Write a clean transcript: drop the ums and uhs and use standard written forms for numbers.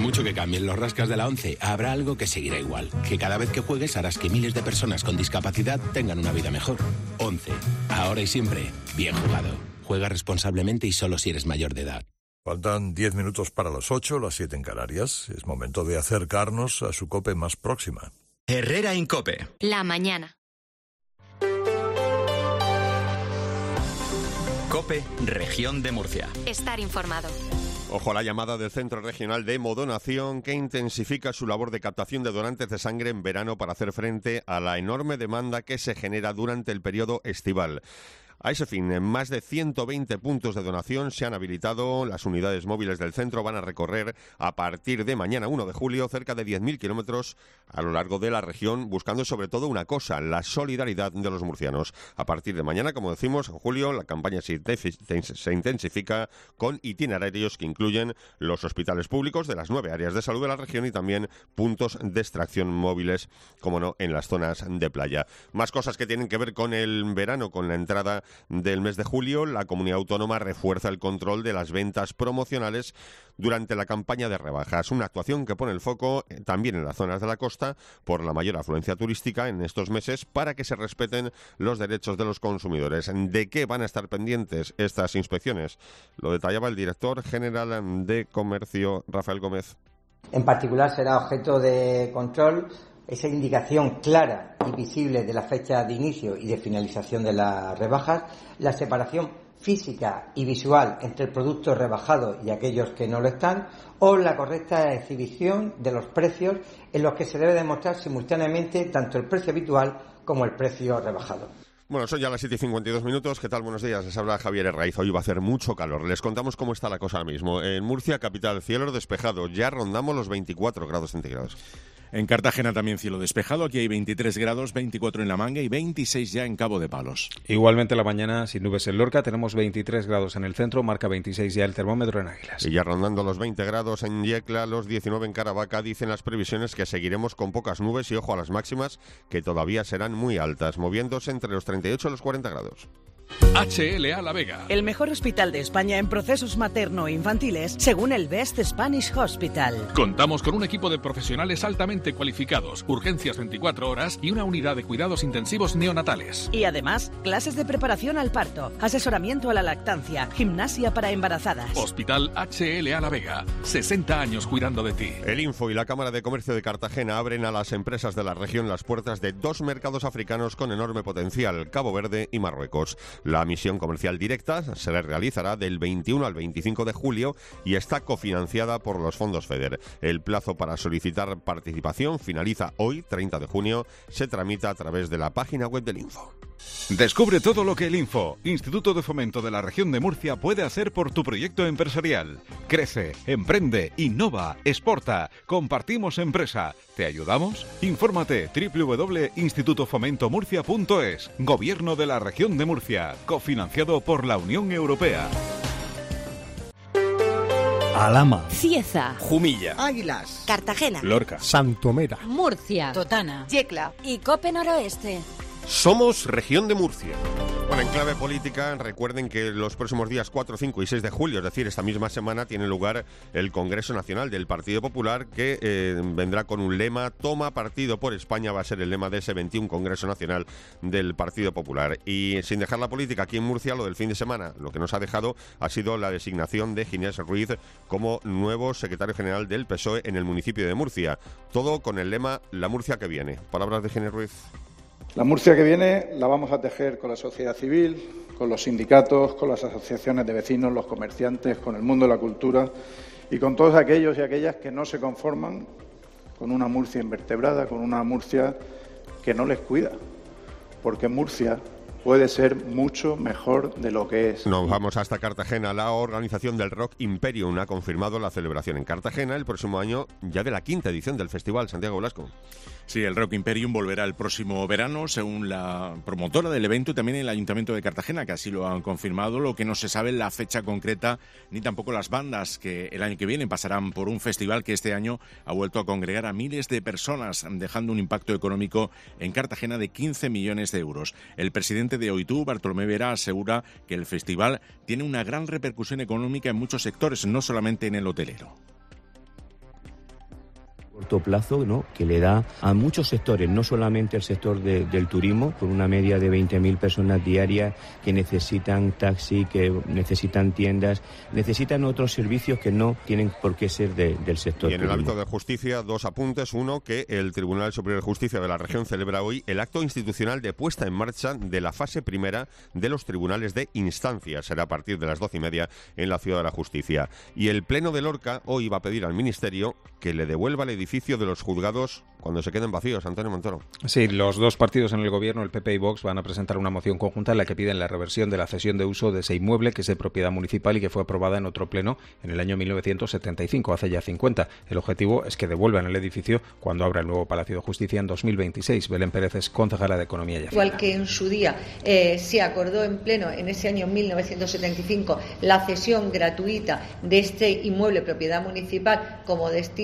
mucho que cambien los rascas de la 11, habrá algo que seguirá igual. Que cada vez que juegues harás que miles de personas con discapacidad tengan una vida mejor. 11. Ahora y siempre, bien jugado. Juega responsablemente y solo si eres mayor de edad. Faltan 10 minutos para las 8, las 7 en Canarias. Es momento de acercarnos a su COPE más próxima. Herrera en COPE. La mañana. COPE, Región de Murcia. Estar informado. Ojo a la llamada del Centro Regional de Hemodonación, que intensifica su labor de captación de donantes de sangre en verano para hacer frente a la enorme demanda que se genera durante el periodo estival. A ese fin, en más de 120 puntos de donación se han habilitado. Las unidades móviles del centro van a recorrer a partir de mañana 1 de julio cerca de 10.000 kilómetros a lo largo de la región, buscando sobre todo una cosa, la solidaridad de los murcianos. A partir de mañana, como decimos, en julio, la campaña se intensifica con itinerarios que incluyen los hospitales públicos de las 9 áreas de salud de la región y también puntos de extracción móviles, como no, en las zonas de playa. Más cosas que tienen que ver con el verano, con la entrada del mes de julio. La comunidad autónoma refuerza el control de las ventas promocionales durante la campaña de rebajas, una actuación que pone el foco también en las zonas de la costa por la mayor afluencia turística en estos meses para que se respeten los derechos de los consumidores. ¿De qué van a estar pendientes estas inspecciones? Lo detallaba el director general de Comercio, Rafael Gómez. En particular será objeto de control esa indicación clara y visible de la fecha de inicio y de finalización de las rebajas, la separación física y visual entre el producto rebajado y aquellos que no lo están, o la correcta exhibición de los precios en los que se debe demostrar simultáneamente tanto el precio habitual como el precio rebajado. Bueno, son ya las 7:52 minutos. ¿Qué tal? Buenos días. Les habla Javier Herraiz. Hoy va a hacer mucho calor. Les contamos cómo está la cosa ahora mismo. En Murcia, capital, cielo despejado. Ya rondamos los 24 grados centígrados. En Cartagena también cielo despejado, aquí hay 23 grados, 24 en La Manga y 26 ya en Cabo de Palos. Igualmente la mañana sin nubes en Lorca, tenemos 23 grados en el centro, marca 26 ya el termómetro en Águilas. Y ya rondando los 20 grados en Yecla, los 19 en Caravaca, dicen las previsiones que seguiremos con pocas nubes y ojo a las máximas que todavía serán muy altas, moviéndose entre los 38 y los 40 grados. HLA La Vega. El mejor hospital de España en procesos materno-infantiles, según el Best Spanish Hospital. Contamos con un equipo de profesionales altamente cualificados, urgencias 24 horas y una unidad de cuidados intensivos neonatales. Y además, clases de preparación al parto, asesoramiento a la lactancia, gimnasia para embarazadas. Hospital HLA La Vega, 60 años cuidando de ti. El Info y la Cámara de Comercio de Cartagena abren a las empresas de la región las puertas de 2 mercados africanos con enorme potencial, Cabo Verde y Marruecos. La misión comercial directa se realizará del 21 al 25 de julio y está cofinanciada por los fondos FEDER. El plazo para solicitar participación finaliza hoy, 30 de junio. Se tramita a través de la página web del Info. Descubre todo lo que el Info, Instituto de Fomento de la Región de Murcia, puede hacer por tu proyecto empresarial. Crece, emprende, innova, exporta. Compartimos empresa. ¿Te ayudamos? Infórmate www.institutofomentomurcia.es. Gobierno de la Región de Murcia, cofinanciado por la Unión Europea. Alhama, Cieza, Jumilla, Águilas, Cartagena, Lorca, Santomera, Murcia, Totana, Yecla y Cope Noroeste. Somos Región de Murcia. Bueno, en clave política, recuerden que los próximos días 4, 5 y 6 de julio, es decir, esta misma semana, tiene lugar el Congreso Nacional del Partido Popular, que vendrá con un lema: toma partido por España, va a ser el lema de ese 21 Congreso Nacional del Partido Popular. Y sin dejar la política, aquí en Murcia, lo del fin de semana, lo que nos ha dejado ha sido la designación de Ginés Ruiz como nuevo secretario general del PSOE en el municipio de Murcia. Todo con el lema La Murcia que viene. Palabras de Ginés Ruiz. La Murcia que viene la vamos a tejer con la sociedad civil, con los sindicatos, con las asociaciones de vecinos, los comerciantes, con el mundo de la cultura y con todos aquellos y aquellas que no se conforman con una Murcia invertebrada, con una Murcia que no les cuida, porque Murcia puede ser mucho mejor de lo que es. Nos vamos hasta Cartagena. La organización del Rock Imperium ha confirmado la celebración en Cartagena el próximo año, ya de la 5ª edición del festival. Santiago Blasco. Sí, el Rock Imperium volverá el próximo verano, según la promotora del evento y también el Ayuntamiento de Cartagena, que así lo han confirmado. Lo que no se sabe es la fecha concreta, ni tampoco las bandas que el año que viene pasarán por un festival que este año ha vuelto a congregar a miles de personas, dejando un impacto económico en Cartagena de 15 millones de euros. El presidente de OITU, Bartolomé Vera, asegura que el festival tiene una gran repercusión económica en muchos sectores, no solamente en el hotelero. Corto plazo, ¿no?, que le da a muchos sectores, no solamente el sector del turismo, con una media de 20.000 personas diarias que necesitan taxi, que necesitan tiendas, necesitan otros servicios que no tienen por qué ser del sector. Y en el turismo. ámbito de justicia, 2 apuntes. Uno, que el Tribunal Superior de Justicia de la región celebra hoy el acto institucional de puesta en marcha de la fase primera de los tribunales de instancia. Será a partir de las 12:30 en la Ciudad de la Justicia. Y el Pleno de Lorca hoy va a pedir al Ministerio que le devuelva el edificio de los juzgados cuando se queden vacíos. Antonio Montoro. Sí, los dos partidos en el gobierno, el PP y Vox, van a presentar una moción conjunta en la que piden la reversión de la cesión de uso de ese inmueble que es de propiedad municipal y que fue aprobada en otro pleno en el año 1975, hace ya 50. El objetivo es que devuelvan el edificio cuando abra el nuevo Palacio de Justicia en 2026. Belén Pérez es concejala de Economía y Hacienda. Igual que en su día se acordó en pleno, en ese año 1975, la cesión gratuita de este inmueble propiedad municipal como destino